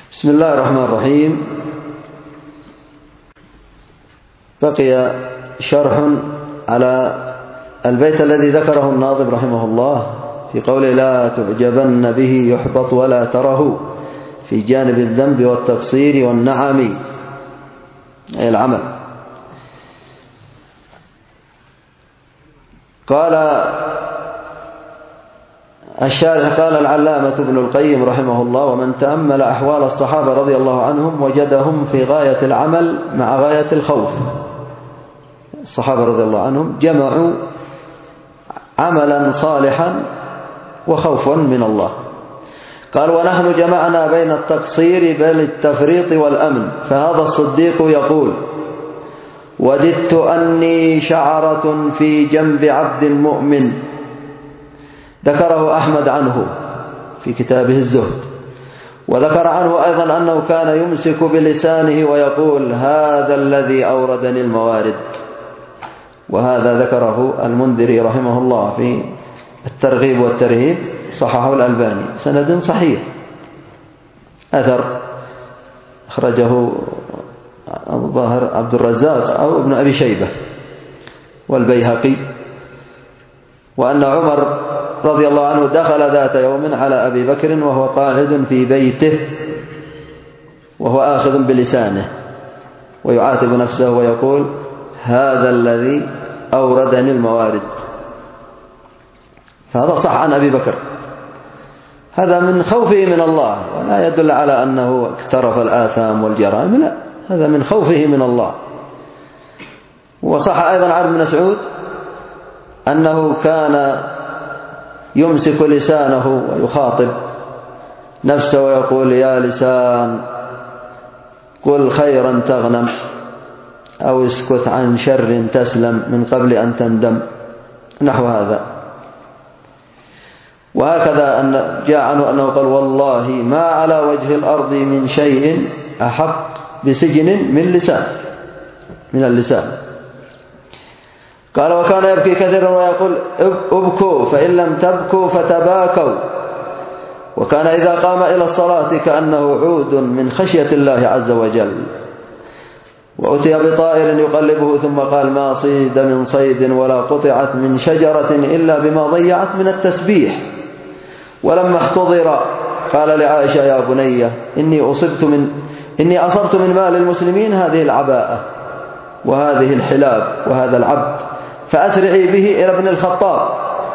بسم الله الرحمن الرحيم. بقي شرح على البيت الذي ذكره الناظم رحمه الله في قوله: لا تعجبن به يحبط ولا تره في جانب الذنب والتقصير والنعم، أي العمل. قال الشارح: قال العلامة ابن القيم رحمه الله: ومن تأمل أحوال الصحابة رضي الله عنهم وجدهم في غاية العمل مع غاية الخوف. الصحابة رضي الله عنهم جمعوا عملا صالحا وخوفا من الله. قال: ونحن جمعنا بين التقصير بل التفريط والأمن. فهذا الصديق يقول: وددت أني شعرة في جنب عبد مؤمن. ذكره أحمد عنه في كتابه الزهد. وذكر عنه أيضا أنه كان يمسك بلسانه ويقول: هذا الذي أوردني الموارد. وهذا ذكره المنذري رحمه الله في الترغيب والترهيب، صححه الألباني، سند صحيح. أثر أخرجه الظاهر عبد الرزاق أو ابن أبي شيبة والبيهقي. وأن عمر رضي الله عنه دخل ذات يوم على أبي بكر وهو قاعد في بيته وهو آخذ بلسانه ويعاتب نفسه ويقول: هذا الذي أوردني الموارد. فهذا صح عن أبي بكر، هذا من خوفه من الله، ولا يدل على أنه اقترف الآثام والجرائم، لا، هذا من خوفه من الله. وصح أيضا عن ابن مسعود أنه كان يمسك لسانه ويخاطب نفسه ويقول: يا لسان قل خيرا تغنم، أو اسكت عن شر تسلم من قبل أن تندم، نحو هذا. وهكذا أن جاء عنه أنه قال: والله ما على وجه الأرض من شيء أحق بسجن من اللسان. قال: وكان يبكي كثيرا ويقول: ابكوا فإن لم تبكوا فتباكوا. وكان إذا قام إلى الصلاة كأنه عود من خشية الله عز وجل. وأتي بطائر يقلبه ثم قال: ما صيد من صيد ولا قطعت من شجرة إلا بما ضيعت من التسبيح. ولما احتضر قال لعائشة: يا بني إني أصبت من مال المسلمين هذه العباءة وهذه الحلاب وهذا العبد، فأسرعي به إلى ابن الخطاب،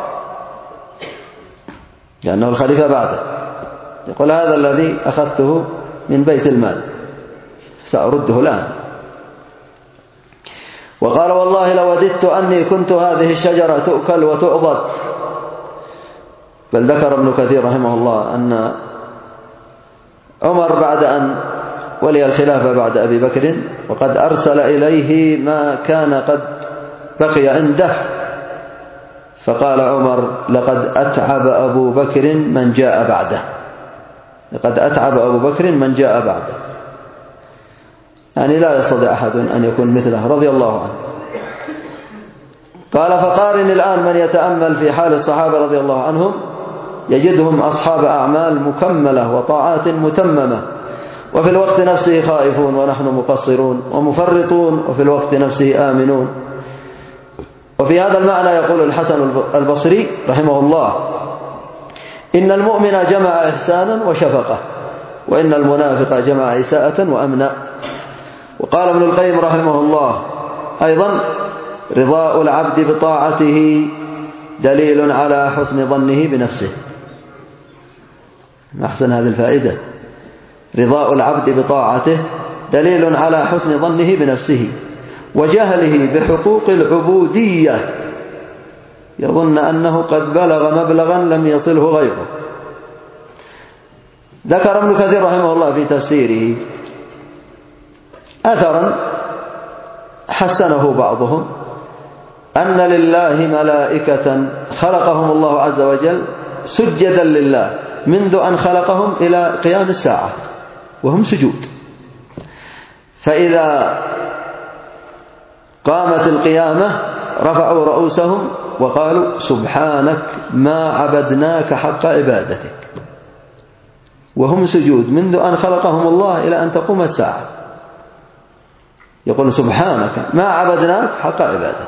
لأنه الخليفة بعده. يقول: هذا الذي أخذته من بيت المال سأرده الآن. وقال: والله لوددت أني كنت هذه الشجرة تؤكل وتؤضد. بل ذكر ابن كثير رحمه الله أن عمر بعد أن ولي الخلافة بعد أبي بكر وقد أرسل إليه ما كان قد بقي عنده، فقال عمر: لقد أتعب أبو بكر من جاء بعده. لقد أتعب أبو بكر من جاء بعده، يعني لا يستطيع أحد أن يكون مثله رضي الله عنه. قال: فقارن الآن من يتأمل في حال الصحابة رضي الله عنهم يجدهم أصحاب أعمال مكملة وطاعات متممة، وفي الوقت نفسه خائفون ونحن مقصرون ومفرطون، وفي الوقت نفسه آمنون. وفي هذا المعنى يقول الحسن البصري رحمه الله: إن المؤمن جمع إحسانا وشفقة، وإن المنافق جمع إساءة وأمنا. وقال ابن القيم رحمه الله أيضا: رضاء العبد بطاعته دليل على حسن ظنه بنفسه. أحسن هذه الفائدة: رضاء العبد بطاعته دليل على حسن ظنه بنفسه وجهله بحقوق العبودية، يظن أنه قد بلغ مبلغا لم يصله غيره. ذكر ابن كثير رحمه الله في تفسيره أثرا حسنه بعضهم أن لله ملائكة خلقهم الله عز وجل سجدا لله منذ أن خلقهم إلى قيام الساعة، وهم سجود. فإذا قامت القيامة رفعوا رؤوسهم وقالوا: سبحانك ما عبدناك حق عبادتك. وهم سجود منذ أن خلقهم الله إلى أن تقوم الساعة، يقول سبحانك ما عبدناك حق عبادتك.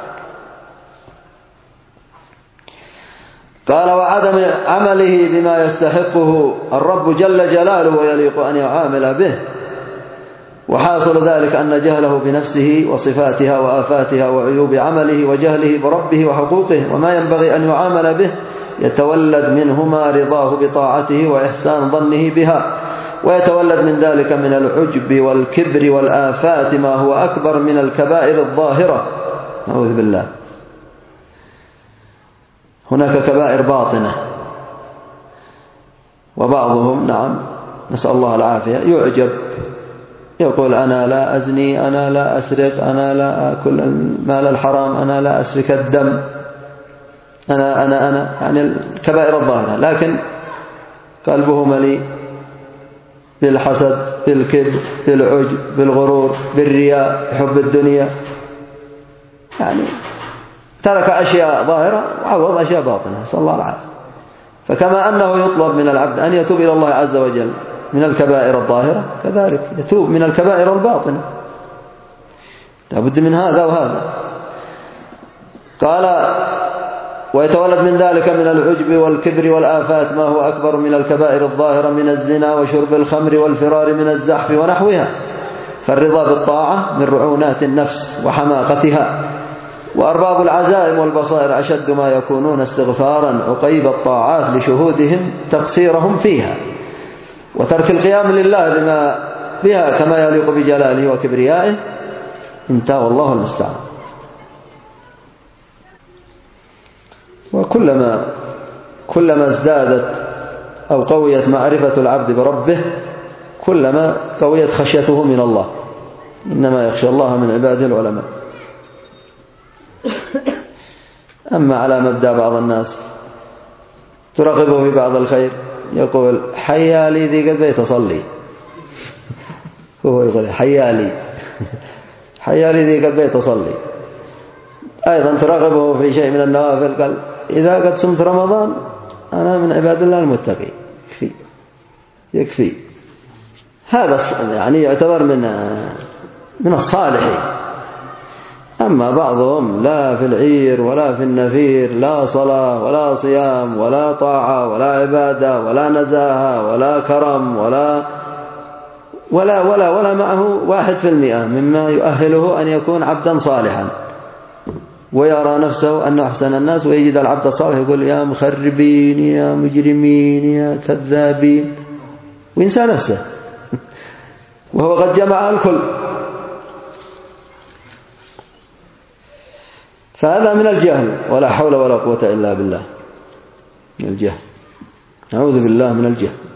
قال وعدم عمله بما يستحقه الرب جل جلاله ويليق أن يعامل به، وحاصل ذلك أن جهله بنفسه وصفاتها وآفاتها وعيوب عمله وجهله بربه وحقوقه وما ينبغي أن يعامل به يتولد منهما رضاه بطاعته وإحسان ظنه بها، ويتولد من ذلك من العجب والكبر والآفات ما هو أكبر من الكبائر الظاهرة، نعوذ بالله. هناك كبائر باطنة، وبعضهم نعم نسأل الله العافية يعجب، يقول أنا لا أزني، أنا لا أسرق، أنا لا أكل المال الحرام، أنا لا أسفك الدم، أنا يعني الكبائر الظاهرة، لكن قلبه مليء بالحسد، بالكبر، بالعجب، بالغرور، بالرياء، بحب الدنيا، يعني ترك أشياء ظاهرة وعوض أشياء باطنة، نسأل الله العافية. فكما أنه يطلب من العبد أن يتوب إلى الله عز وجل من الكبائر الظاهرة، كذلك يتوب من الكبائر الباطنة، لابد من هذا وهذا. قال ويتولد من ذلك من العجب والكبر والآفات ما هو أكبر من الكبائر الظاهرة من الزنا وشرب الخمر والفرار من الزحف ونحوها، فالرضا بالطاعة من رعونات النفس وحماقتها. وأرباب العزائم والبصائر أشد ما يكونون استغفارا عقيب الطاعات لشهودهم تقصيرهم فيها وترك القيام لله بما بها كما يليق بجلاله وكبريائه. انتهى والله المستعان. وكلما ازدادت أو قويت معرفة العبد بربه كلما قويت خشيته من الله، إنما يخشى الله من عباده العلماء. أما على مبدأ بعض الناس ترغبه في بعض الخير، يقول حيالي ذي قد بيت أصلي، هو يقول حيالي ذي قد بيت أصلي. أيضا ترغبه في شيء من النوافل، قال إذا قد صمت رمضان أنا من عباد الله المتقين، يكفي. هذا يعني يعتبر من الصالحين. أما بعضهم لا في العير ولا في النفير، لا صلاة ولا صيام ولا طاعة ولا عبادة ولا نزاهة ولا كرم ولا معه 1% مما يؤهله أن يكون عبدا صالحا، ويرى نفسه أنه أحسن الناس، ويجد العبد الصالح يقول يا مخربين يا مجرمين يا كذابين، وينسى نفسه وهو قد جمع الكل. فهذا من الجهل، ولا حول ولا قوة إلا بالله، من الجهل، نعوذ بالله من الجهل.